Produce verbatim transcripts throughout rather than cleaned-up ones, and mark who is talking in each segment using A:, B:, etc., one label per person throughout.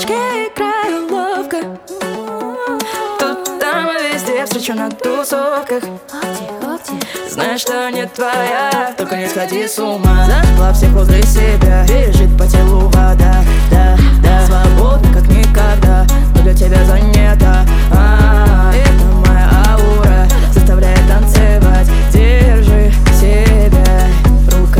A: фишки играю ловко. Тут, там и везде встречу на тусовках. Знаешь, что не твоя, только не сходи с ума. Зашла всех возле себя, бежит по телу вода. Да, да, свободна как никогда, но для тебя занята. А, это моя аура, заставляет танцевать. Держи себя в руках.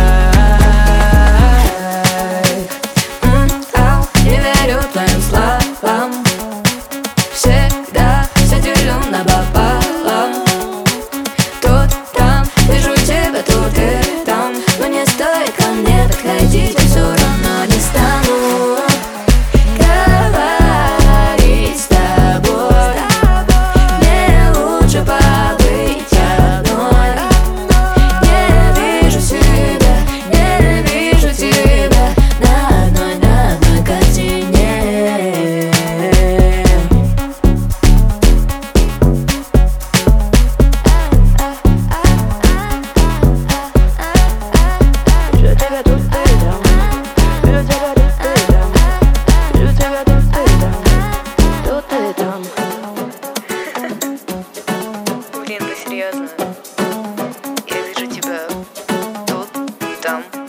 A: Не верю твоим словам, всегда все делю напополам. Тут, там, вижу тебя тут и там, но не стоит ко мне подходить, я все равно не стану говорить с тобой. Мне лучше побыть одной. Не вижу себя, не вижу тебя на одной, на одной картине. Вижу тебя тут и там, вижу тебя тут и там, вижу тебя тут и там, тут и там.
B: Блин, ты серьезно? Я вижу тебя тут, там.